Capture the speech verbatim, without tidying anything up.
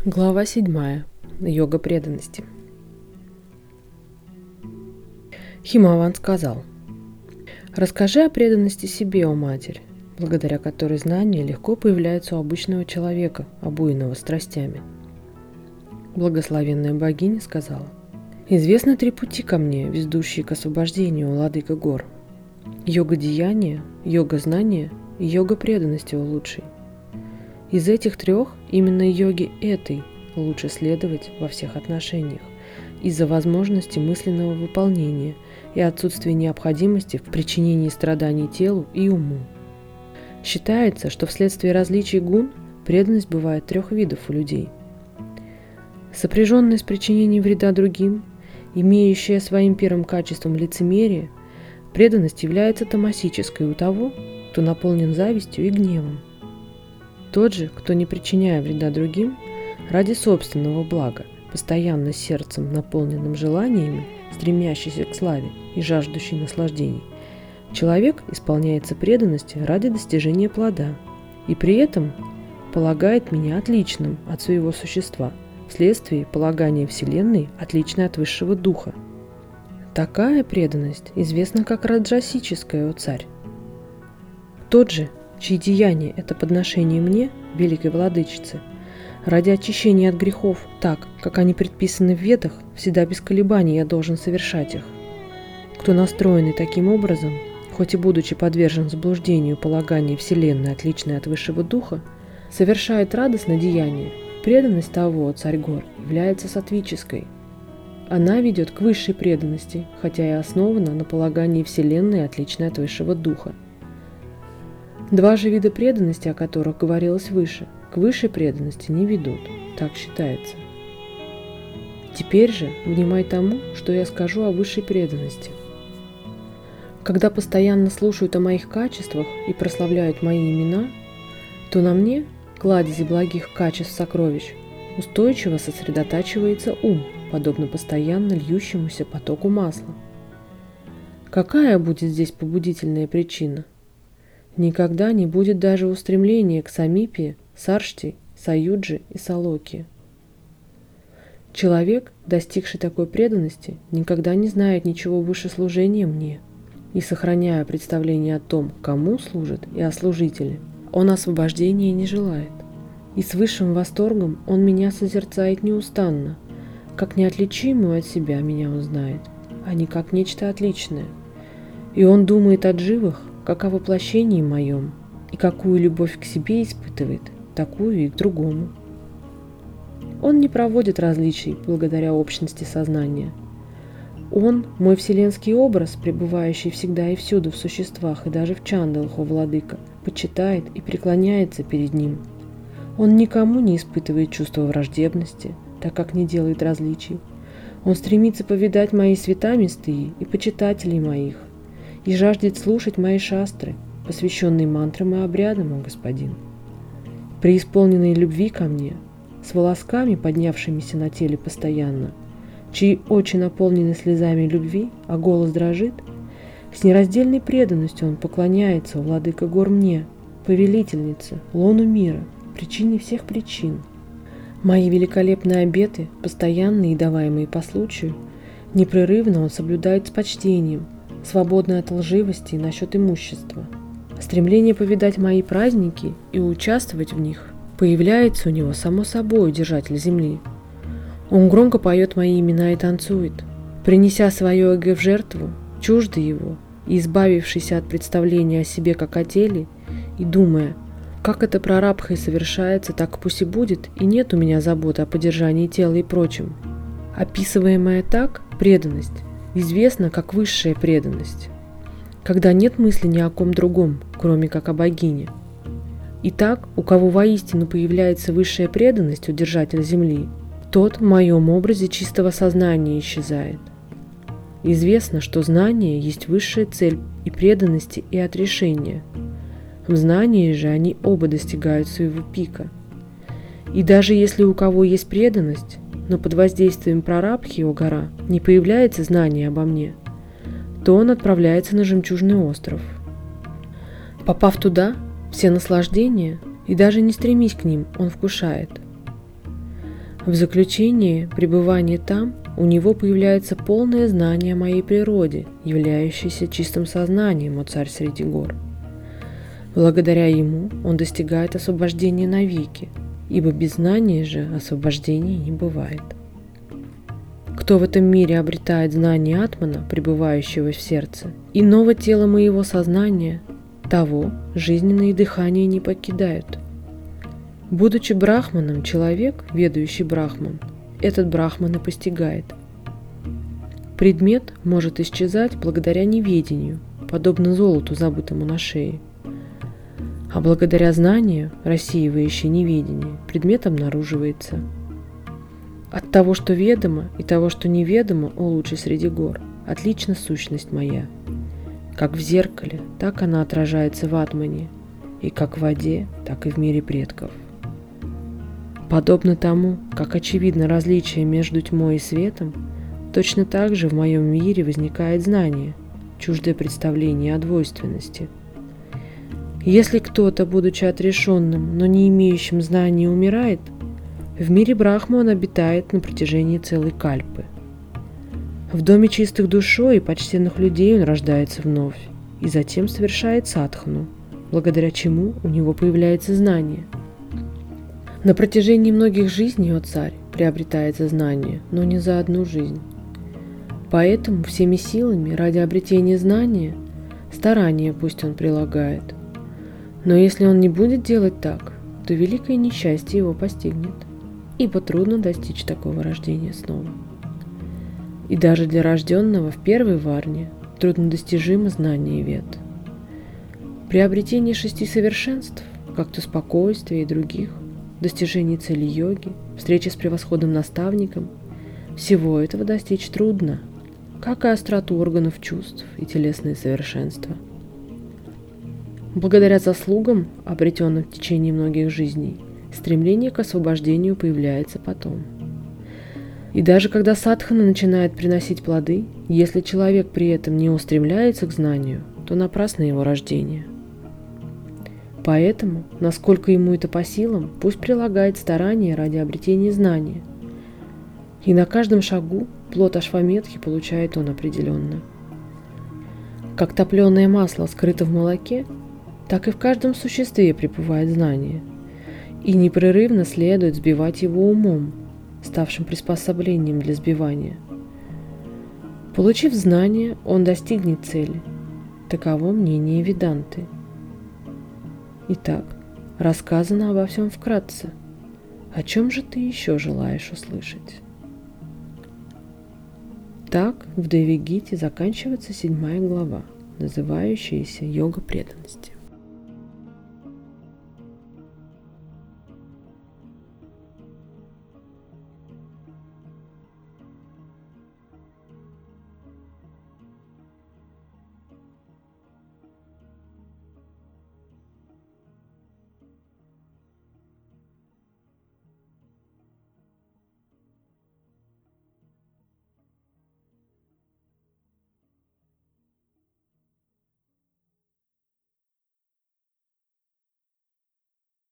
Глава седьмая. Йога преданности. Химаван сказал: «Расскажи о преданности себе, о Матерь, благодаря которой знания легко появляются у обычного человека, обуянного страстями». Благословенная богиня сказала: «Известно три пути ко мне, ведущие к освобождению, владыка гор. Йога деяния, йога знания и йога преданности, о лучший. Из этих трех именно йоге этой лучше следовать во всех отношениях, из-за возможности мысленного выполнения и отсутствия необходимости в причинении страданий телу и уму. Считается, что вследствие различий гун преданность бывает трех видов у людей. Сопряженная с причинением вреда другим, имеющая своим первым качеством лицемерие, преданность является тамасической у того, кто наполнен завистью и гневом. Тот же, кто, не причиняя вреда другим, ради собственного блага, постоянно сердцем наполненным желаниями, стремящийся к славе и жаждущий наслаждений, человек исполняется преданности ради достижения плода и при этом полагает меня отличным от своего существа, вследствие полагания Вселенной отличной от высшего духа. Такая преданность известна как раджасическая, о царь. Тот же, чьи деяния – это подношение мне, великой владычице, ради очищения от грехов, так, как они предписаны в Ведах, всегда без колебаний я должен совершать их. Кто настроенный таким образом, хоть и будучи подвержен заблуждению полагания Вселенной отличной от высшего духа, совершает радостное деяние, преданность того, царь гор, является саттвической. Она ведет к высшей преданности, хотя и основана на полагании Вселенной отличной от высшего духа. Два же вида преданности, о которых говорилось выше, к высшей преданности не ведут, так считается. Теперь же внимай тому, что я скажу о высшей преданности. Когда постоянно слушают о моих качествах и прославляют мои имена, то на мне, кладези благих качеств сокровищ, устойчиво сосредотачивается ум, подобно постоянно льющемуся потоку масла. Какая будет здесь побудительная причина? Никогда не будет даже устремления к самипе, саршти, саюджи и салоки. Человек, достигший такой преданности, никогда не знает ничего выше служения мне, и, сохраняя представление о том, кому служит и о служителе, он освобождения не желает. И с высшим восторгом он меня созерцает неустанно, как неотличимую от себя меня он знает, а не как нечто отличное. И он думает о дживах, как о воплощении моем, и какую любовь к себе испытывает, такую и к другому. Он не проводит различий благодаря общности сознания. Он – мой вселенский образ, пребывающий всегда и всюду в существах, и даже в чандалах, о владыка, почитает и преклоняется перед ним. Он никому не испытывает чувства враждебности, так как не делает различий. Он стремится повидать мои свята мистые и почитателей моих, и жаждет слушать мои шастры, посвященные мантрам и обрядам, о господин. Преисполненные любви ко мне, с волосками, поднявшимися на теле постоянно, чьи очи наполнены слезами любви, а голос дрожит, с нераздельной преданностью он поклоняется, о владыка гор, мне, повелительнице, лону мира, причине всех причин. Мои великолепные обеты, постоянные и даваемые по случаю, непрерывно он соблюдает с почтением, свободной от лживости насчет имущества. Стремление повидать мои праздники и участвовать в них появляется у него само собой, держатель земли. Он громко поет мои имена и танцует, принеся свое эго в жертву, чуждо его, и избавившийся от представления о себе как о теле, и думая, как это прарабдхой совершается, так пусть и будет, и нет у меня заботы о поддержании тела и прочем. Описываемая так преданность известна как высшая преданность, когда нет мысли ни о ком другом, кроме как о богине. Итак, у кого воистину появляется высшая преданность у держателя земли, тот в моем образе чистого сознания исчезает. Известно, что знание есть высшая цель и преданности, и отрешения. В знании же они оба достигают своего пика. И даже если у кого есть преданность, но под воздействием прарабдхи, о гора, не появляется знание обо мне, то он отправляется на жемчужный остров. Попав туда, все наслаждения, и даже не стремись к ним, он вкушает. В заключение пребывания там у него появляется полное знание о моей природе, являющейся чистым сознанием, о царь среди гор. Благодаря ему он достигает освобождения навеки, ибо без знания же освобождения не бывает. Кто в этом мире обретает знание атмана, пребывающего в сердце, иного тела моего сознания, того жизненные дыхания не покидают. Будучи брахманом, человек, ведающий брахман, этот брахман и постигает. Предмет может исчезать благодаря неведению, подобно золоту, забытому на шее. А благодаря знанию, рассеивающей неведение, предмет обнаруживается. От того, что ведомо, и того, что неведомо, о лучший среди гор, отлична сущность моя. Как в зеркале, так она отражается в атмане, и как в воде, так и в мире предков. Подобно тому, как очевидно различие между тьмой и светом, точно так же в моем мире возникает знание, чуждое представление о двойственности. Если кто-то, будучи отрешенным, но не имеющим знания, умирает, в мире Брахмы он обитает на протяжении целой кальпы. В доме чистых душой и почтенных людей он рождается вновь, и затем совершает садхану, благодаря чему у него появляется знание. На протяжении многих жизней, о царь, приобретается знание, но не за одну жизнь. Поэтому всеми силами ради обретения знания старания пусть он прилагает. Но если он не будет делать так, то великое несчастье его постигнет, ибо трудно достичь такого рождения снова. И даже для рожденного в первой варне труднодостижимо знание вед. Приобретение шести совершенств, как то спокойствия и других, достижение цели йоги, встреча с превосходным наставником, всего этого достичь трудно, как и остроту органов чувств и телесные совершенства. Благодаря заслугам, обретенным в течение многих жизней, стремление к освобождению появляется потом. И даже когда садхана начинает приносить плоды, если человек при этом не устремляется к знанию, то напрасно его рождение. Поэтому, насколько ему это по силам, пусть прилагает старания ради обретения знания. И на каждом шагу плод ашваметхи получает он определенно. Как топленое масло скрыто в молоке, так и в каждом существе пребывает знание. И непрерывно следует сбивать его умом, ставшим приспособлением для сбивания. Получив знание, он достигнет цели. Таково мнение Веданты. Итак, рассказано обо всем вкратце. О чем же ты еще желаешь услышать? Так в Деви-гите заканчивается седьмая глава, называющаяся «Йога преданности».